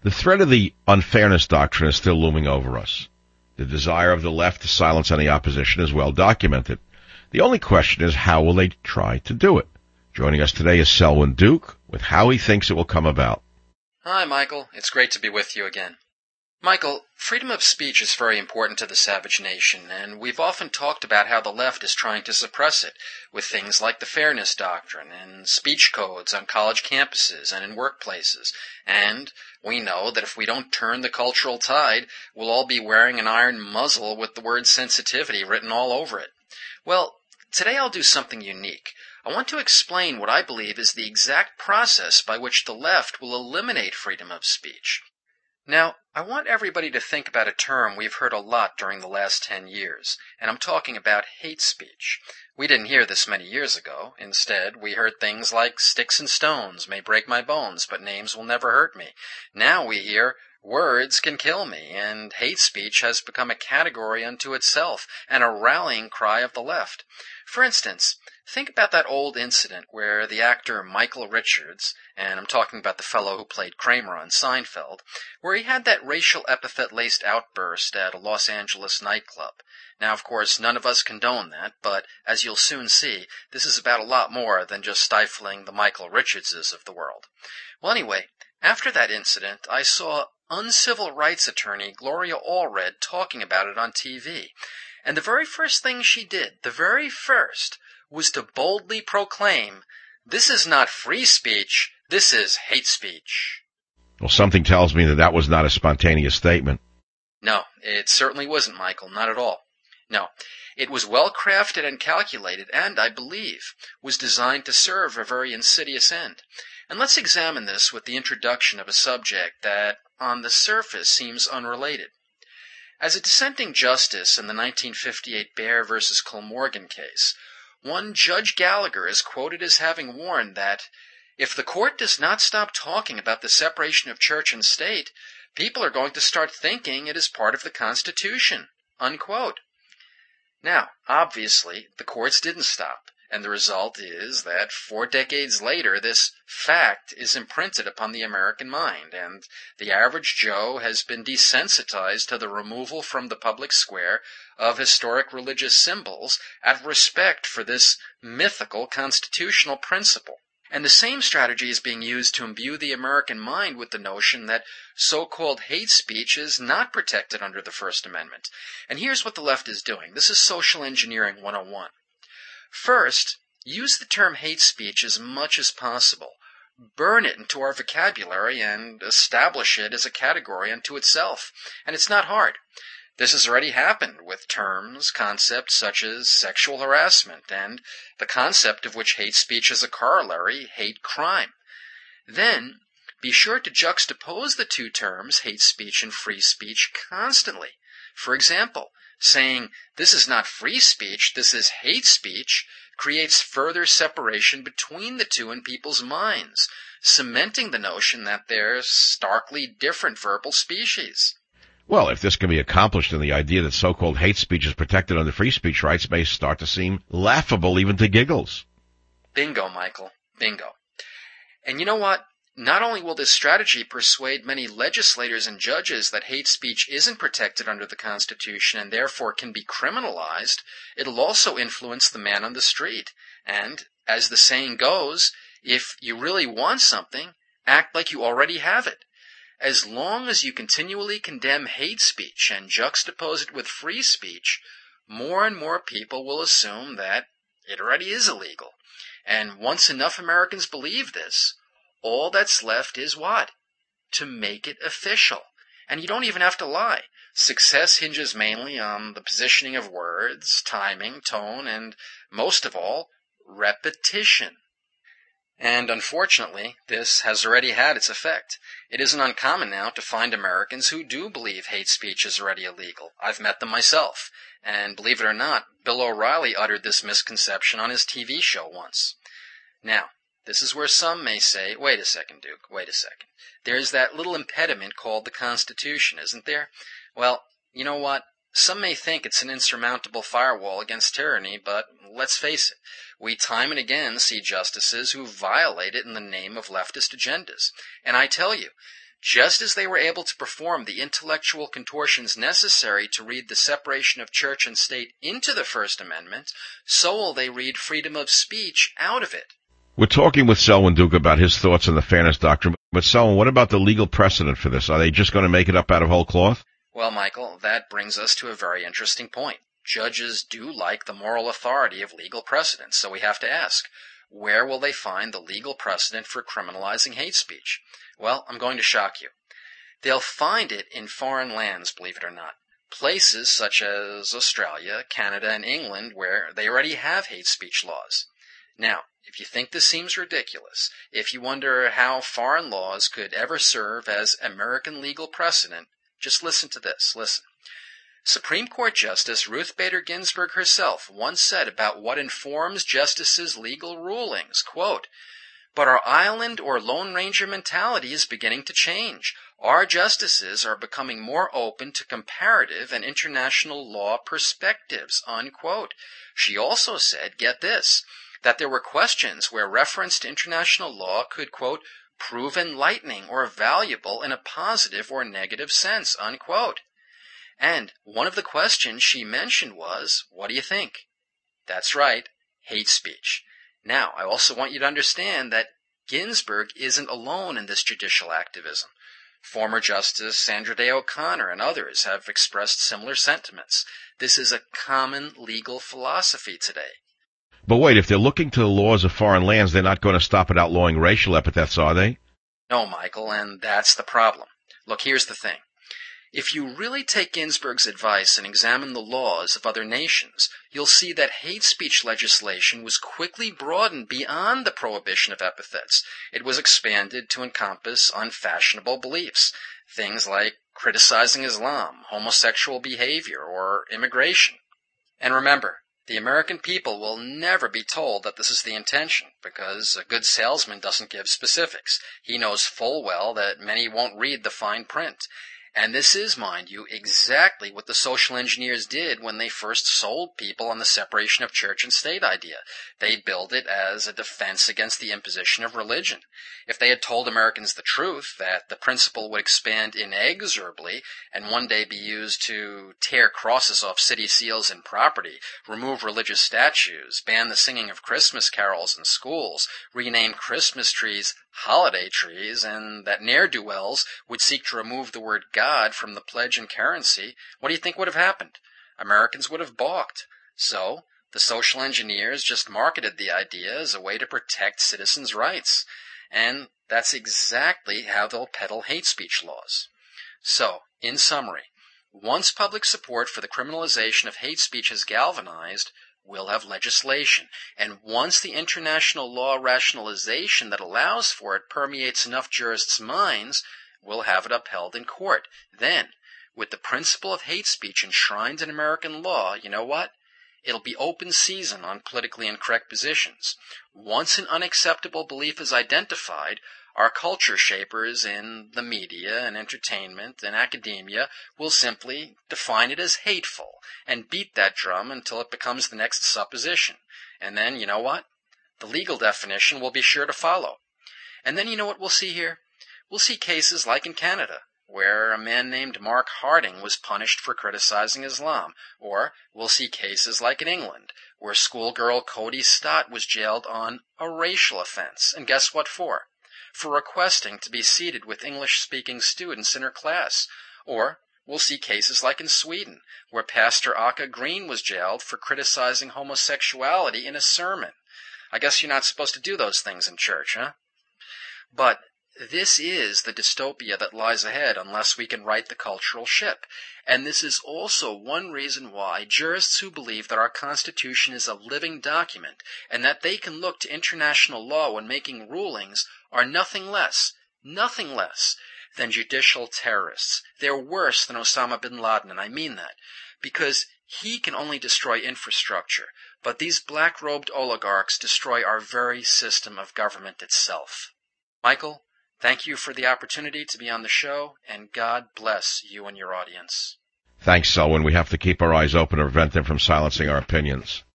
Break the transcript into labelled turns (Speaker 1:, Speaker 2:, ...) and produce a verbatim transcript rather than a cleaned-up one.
Speaker 1: The threat of the unfairness doctrine is still looming over us. The desire of the left to silence any opposition is well documented. The only question is, how will they try to do it? Joining us today is Selwyn Duke with how he thinks it will come about.
Speaker 2: Hi, Michael. It's great to be with you again. Michael, freedom of speech is very important to the savage nation, and we've often talked about how the left is trying to suppress it with things like the fairness doctrine and speech codes on college campuses and in workplaces. And we know that if we don't turn the cultural tide, we'll all be wearing an iron muzzle with the word sensitivity written all over it. Well, today I'll do something unique. I want to explain what I believe is the exact process by which the left will eliminate freedom of speech. Now, I want everybody to think about a term we've heard a lot during the last ten years, and I'm talking about hate speech. We didn't hear this many years ago. Instead, we heard things like sticks and stones may break my bones, but names will never hurt me. Now we hear words can kill me, and hate speech has become a category unto itself and a rallying cry of the left. For instance, think about that old incident where the actor Michael Richards, and I'm talking about the fellow who played Kramer on Seinfeld, where he had that racial epithet-laced outburst at a Los Angeles nightclub. Now, of course, none of us condone that, but as you'll soon see, this is about a lot more than just stifling the Michael Richardses of the world. Well, anyway, after that incident, I saw uncivil rights attorney Gloria Allred talking about it on T V. And the very first thing she did, the very first, was to boldly proclaim, "This is not free speech, this is hate speech."
Speaker 1: Well, something tells me that that was not a spontaneous statement.
Speaker 2: No, it certainly wasn't, Michael, not at all. No, it was well crafted and calculated, and, I believe, was designed to serve a very insidious end. And let's examine this with the introduction of a subject that, on the surface, seems unrelated. As a dissenting justice in the nineteen fifty-eight Baer versus Kolmorgan case, one Judge Gallagher is quoted as having warned that, if the court does not stop talking about the separation of church and state, people are going to start thinking it is part of the Constitution, unquote. Now, obviously, the courts didn't stop, and the result is that four decades later, this fact is imprinted upon the American mind, and the average Joe has been desensitized to the removal from the public square of historic religious symbols out of respect for this mythical constitutional principle. And the same strategy is being used to imbue the American mind with the notion that so-called hate speech is not protected under the First Amendment. And here's what the left is doing. This is social engineering one oh one. First, use the term hate speech as much as possible. Burn it into our vocabulary and establish it as a category unto itself. And it's not hard. This has already happened with terms, concepts such as sexual harassment, and the concept of which hate speech is a corollary, hate crime. Then, be sure to juxtapose the two terms, hate speech and free speech, constantly. For example, saying, "This is not free speech, this is hate speech," creates further separation between the two in people's minds, cementing the notion that they're starkly different verbal species.
Speaker 1: Well, if this can be accomplished, then the idea that so-called hate speech is protected under free speech rights may start to seem laughable even to giggles.
Speaker 2: Bingo, Michael. Bingo. And you know what? Not only will this strategy persuade many legislators and judges that hate speech isn't protected under the Constitution and therefore can be criminalized, it'll also influence the man on the street. And, as the saying goes, if you really want something, act like you already have it. As long as you continually condemn hate speech and juxtapose it with free speech, more and more people will assume that it already is illegal. And once enough Americans believe this, all that's left is what? To make it official. And you don't even have to lie. Success hinges mainly on the positioning of words, timing, tone, and, most of all, repetition. And unfortunately, this has already had its effect. It isn't uncommon now to find Americans who do believe hate speech is already illegal. I've met them myself. And believe it or not, Bill O'Reilly uttered this misconception on his T V show once. Now, this is where some may say, wait a second, Duke, wait a second. There's that little impediment called the Constitution, isn't there? Well, you know what? Some may think it's an insurmountable firewall against tyranny, but let's face it, we time and again see justices who violate it in the name of leftist agendas. And I tell you, Just as they were able to perform the intellectual contortions necessary to read the separation of church and state into the First Amendment, so will they read freedom of speech out of it.
Speaker 1: We're talking with Selwyn Duke about his thoughts on the Fairness Doctrine, but Selwyn, what about the legal precedent for this? Are they just going to make it up out of whole cloth?
Speaker 2: Well, Michael, that brings us to a very interesting point. Judges do like the moral authority of legal precedent, so we have to ask, where will they find the legal precedent for criminalizing hate speech? Well, I'm going to shock you. They'll find it in foreign lands, believe it or not. Places such as Australia, Canada, and England, where they already have hate speech laws. Now, if you think this seems ridiculous, if you wonder how foreign laws could ever serve as American legal precedent, just listen to this. Listen. Supreme Court Justice Ruth Bader Ginsburg herself once said about what informs justices' legal rulings, quote, "But our island or Lone Ranger mentality is beginning to change. Our justices are becoming more open to comparative and international law perspectives," unquote. She also said, get this, that there were questions where reference to international law could, quote, "prove enlightening or valuable in a positive or negative sense," unquote. And one of the questions she mentioned was, what do you think? That's right, hate speech. Now, I also want you to understand that Ginsburg isn't alone in this judicial activism. Former Justice Sandra Day O'Connor and others have expressed similar sentiments. This is a common legal philosophy today.
Speaker 1: But wait, if they're looking to the laws of foreign lands, they're not going to stop at outlawing racial epithets, are they?
Speaker 2: No, Michael, and that's the problem. Look, here's the thing. If you really take Ginsburg's advice and examine the laws of other nations, you'll see that hate speech legislation was quickly broadened beyond the prohibition of epithets. It was expanded to encompass unfashionable beliefs, things like criticizing Islam, homosexual behavior, or immigration. And remember, the American people will never be told that this is the intention, because a good salesman doesn't give specifics. He knows full well that many won't read the fine print. And this is, mind you, exactly what the social engineers did when they first sold people on the separation of church and state idea. They billed it as a defense against the imposition of religion. If they had told Americans the truth, that the principle would expand inexorably and one day be used to tear crosses off city seals and property, remove religious statues, ban the singing of Christmas carols in schools, rename Christmas trees holiday trees, and that ne'er-do-wells would seek to remove the word God from the pledge and currency, what do you think would have happened? Americans would have balked. So, the social engineers just marketed the idea as a way to protect citizens' rights. And that's exactly how they'll peddle hate speech laws. So, in summary, once public support for the criminalization of hate speech is galvanized, we'll have legislation. And once the international law rationalization that allows for it permeates enough jurists' minds, we'll have it upheld in court. Then, with the principle of hate speech enshrined in American law, you know what? It'll be open season on politically incorrect positions. Once an unacceptable belief is identified, our culture shapers in the media and entertainment and academia will simply define it as hateful and beat that drum until it becomes the next supposition. And then, you know what? The legal definition will be sure to follow. And then you know what we'll see here? We'll see cases like in Canada, where a man named Mark Harding was punished for criticizing Islam. Or we'll see cases like in England, where schoolgirl Cody Stott was jailed on a racial offense. And guess what for? For requesting to be seated with English-speaking students in her class. Or we'll see cases like in Sweden, where Pastor Aka Green was jailed for criticizing homosexuality in a sermon. I guess you're not supposed to do those things in church, huh? But this is the dystopia that lies ahead unless we can right the cultural ship. And this is also one reason why jurists who believe that our Constitution is a living document and that they can look to international law when making rulings are nothing less, nothing less than judicial terrorists. They're worse than Osama bin Laden, and I mean that, because he can only destroy infrastructure, but these black-robed oligarchs destroy our very system of government itself. Michael, thank you for the opportunity to be on the show, and God bless you and your audience.
Speaker 1: Thanks, Selwyn. We have to keep our eyes open to prevent them from silencing our opinions.